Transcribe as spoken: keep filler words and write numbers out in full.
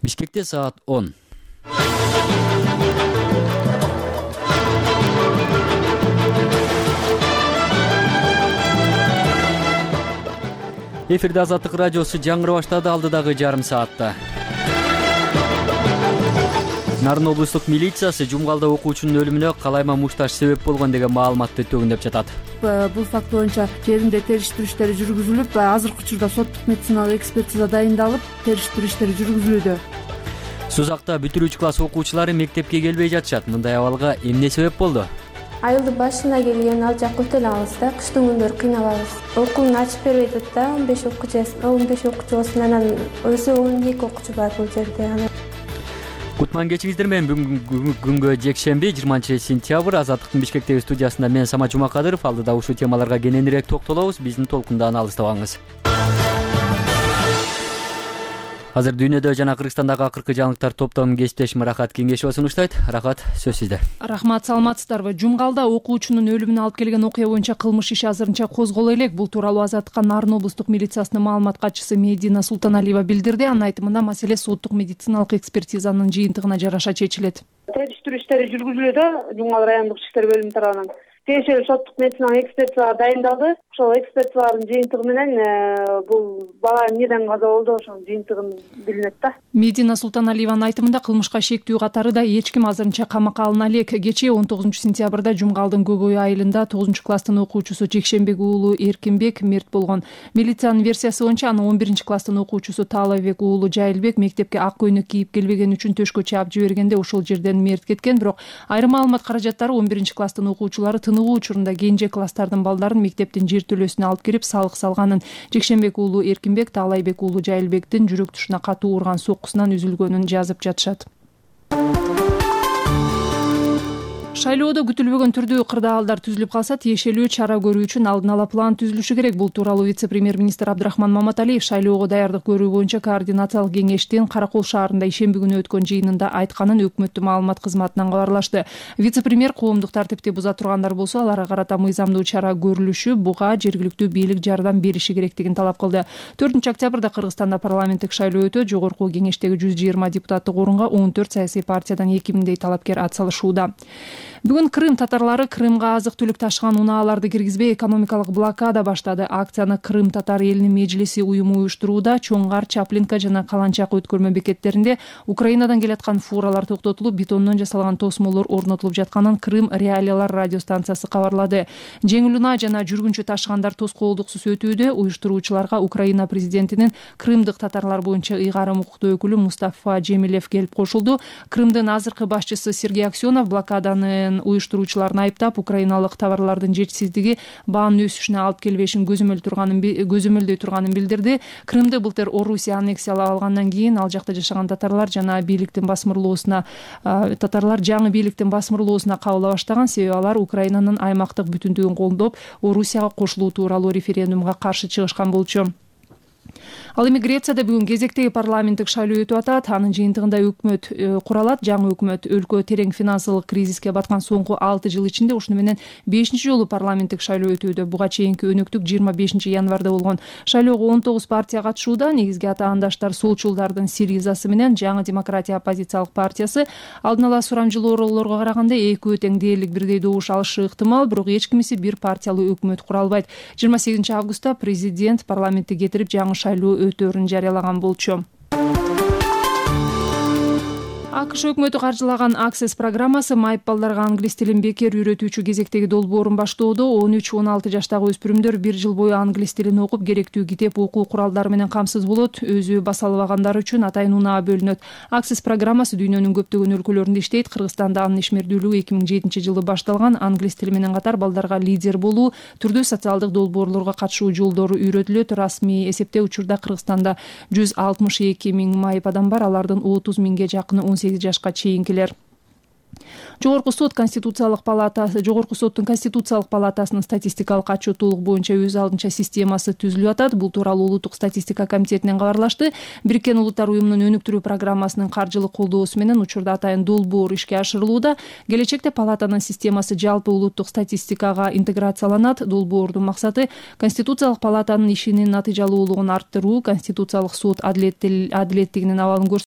Бишкекте саат он. Эфирде Азаттык радиосу жаңыры баштады алдыдагы жарым саатта. Нарын облустук милициясы Жумгалда окуучунун өлүмүнө калайма мушташ себеп болгон деген маалыматты төгүндөп жатат. Бул факт боюнча жеринде териштирүү иштери жүргүзүлүп, азыркы учурда соттук медициналык экспертиза дайындалып, териштирүү иштери жүргүзүлүүдө. Сузакта бүтүрүүчү класс окуучулары мектепке келбей жатышат. Мындай абалга эмне себеп болду? Айылдын башына келген, ал жак өтө эле алыс да, кыштын күндөрү кыйналабыз. Окууну ачып бербей атат да, он беш окуучу, он беш окуучу болсун, анан өзү он эки окуучу бар бул жерде. Кутман кечиңиздер менен бүгүнгү жекшемби жыйырманчы сентябрь Азаттыктын Бишкектеги студиясында мен Самат Жумакадыров. Алдыда ушул темаларга кененирээк токтолобуз. Биздин толкундан алыстабаңыз. Азыр дүйнөдө жана Кыргызстандагы акыркы жаңылыктар топтомун кесиптешим Рахат Кеңешова сунуштайт. Рахат, сөз сизде. Рахмат, саламатсыздарбы? Жумгалда окуучунун өлүмүнө алып келген окуя боюнча кылмыш иши азырынча козголо элек. Бул тууралуу Азаттыкка Нарын облустук милициясынын маалымат катчысы Медина Султаналиева билдирди. Анын айтымында маселе соттук медициналык экспертизанын жыйынтыгына жараша чечилет. Териштирүү иштери жүргүзүлүүдө Жумгал райондук иши иштер бөлүмү тарабынан тиешелүү соттук медициналык экспертиза дайындалды. Ошол экспертизалардын жыйынтыгы менен бул бала эмнеден каза болду, ошонун жыйынтыгын билинет да. Медина Султаналиеванын айтымында кылмышка шектүү катары да эч ким азырынча камакка алына элек. Кечээ он тогузунчу сентябрда Жумгалдын Көкөй айылында тогузунчу класстын окуучусу Жекшембек уулу Эркинбек мерт болгон. Милициянын версиясы боюнча анын он биринчи класстын окуучусу Таалайбек уулу Жайылбек мектепке ак көйнөк кийип келбегени үчүн төшкө чаап жибергенде ошол жерден мерт кеткен. Бирок айрым маалымат каражаттары он биринчи класстын окуучулары тыныгуу учурунда кенже класстардын балдарын мектептин жертөлөсүнө алып кирип салык салганын, Жекшембек уулу Эркинбек Таалайбек уулу Жайылбектин жүрөк тушуна катуу урган соккусунан үзүлгөнүн жазып жатышат. Шайлоодо күтүлбөгөн түрдүү кырдаалдар түзүлүп калса, тиешелүү чара көрүү үчүн алдын ала план түзүлүшү керек. Бул тууралуу вице-премьер-министр Абдрахман Маматалиев шайлоого даярдык көрүү боюнча координациялык кеңештин Каракол шаарында ишемби күнү өткөн жыйынында айтканын өкмөттүн маалымат кызматынан кабарлашты. Вице-премьер коомдук тартипти буза тургандар болсо, аларга карата мыйзамдуу чара көрүлүшү, буга жергиликтүү бийлик жардам бериши керектигин талап кылды. төртүнчү октябрда Кыргызстанда парламенттик шайлоо өтөт. Жогорку кеңештеги жүз жыйырма депутаттык орунга он төрт саясий партиядан эки миңдей талапкер атсалышууда. Бүгүн Крым татарлары Крымга азык-түлүк ташыган унааларды киргизбей экономикалык блокада баштады. Акцияны Крым татар элинин межлиси уюму уюштурууда. Чоңгар, Чаплинка жана Каланчак өткөрмө бекеттеринде Украинадан келаткан фуралар токтотулуп, бетондон жасалган тосмолор орнотулуп жатканын Крым реалиялар радиостанциясы кабарлады. Жеңил унаа жана жүргүнчү ташыгандар тоскоолдуксуз өтүүдө. Уюштуруучуларга Украина президентинин крымдык татарлар боюнча ыйгарым укуктуу өкүлү Мустафа Жемилев келип кошулду. Крымдын азыркы башчысы Сергей Аксенов блокаданы уюштуруучуларын айыптап, украиналык товарлардын жетишсиздиги баанын өсүшүнө алып келбешин көзөмөл турганын көзөмөлдөй турганын билдирди. Крымды былтыр Орусия аннексиялап алгандан кийин ал жакта жашаган татарлар жана бийликтин басмырлоосуна татарлар жаңы бийликтин басмырлоосуна кабыла баштаган. Себеби алар Украинанын аймактык бүтүндүгүн колдоп, Орусияга кошулуу тууралуу референдумга каршы чыгышкан болчу. Ал эми Грецияда бүгүн кезектеги парламенттик шайлоо өтүп атат. Анын жыйынтыгында өкмөт куралат. Жаңы өкмөт өлкө терең финансылык кризиске баткан соңку алты жыл ичинде ушуну менен бешинчи жолу парламенттик шайлоо өтүүдө. Буга чейинки өнөктүк жыйырма бешинчи январда болгон. Шайлоого он тогуз партия катышууда. Негизги атаандаштар солчулдардын Сиризасы менен Жаңы демократия оппозициялык партиясы. Алдын ала сурамжылоолорго караганда экөө тең дээрлик бирдей добуш алышы ыктымал, бирок эч кимиси бир партиялуу өкмөт кура албайт. жыйырма сегизинчи августта президент парламентти кетирип жаңы шайлоо өтөөрүн жарыялаган болчу. АКШ өкмөтү каржылаган Access программасы майып балдарга англис тилин бекер үйрөтүүчү кезектеги долбоорун баштоодо. он үч он алты жаштагы өспүрүмдөр бир жыл бою англис тилин окуп, керектүү китеп, окуу куралдары менен камсыз болот. Өзү баса албагандар үчүн атайын унаа бөлүнөт. Access программасы дүйнөнүн көптөгөн өлкөлөрүндө иштейт. Кыргызстанда анын ишмердүүлүгү эки миң жетинчи жылы башталган. Англис тили менен катар балдарга лидер болуу, түрдүү социалдык долбоорлорго катышуу жолдору үйрөтүлөт. Расмий эсепте учурда Кыргызстанда жүз алтымыш эки миң майып адам бар. Алардын отуз миңге жакыны он сегиз жашка чейинкилер. Жогорку сот Конституциялык палатасы, Жогорку соттун Конституциялык палатасынын статистикалык отчеттуулук боюнча өз алдынча системасы түзүлүп атат. Бул тууралуу Улуттук статистика комитетинен кабарлашты. Бириккен Улуттар уюмунун өнүктүрүү программасынын каржылык колдоосу менен учурда атайын долбоор ишке ашырылууда. Келечекте палатанын системасы жалпы улуттук статистикага интеграцияланат. Долбоордун максаты Конституциялык палатанын ишинин натыйжалуулугун арттыруу, Конституциялык сот адилеттигинин абалын көрсөтүү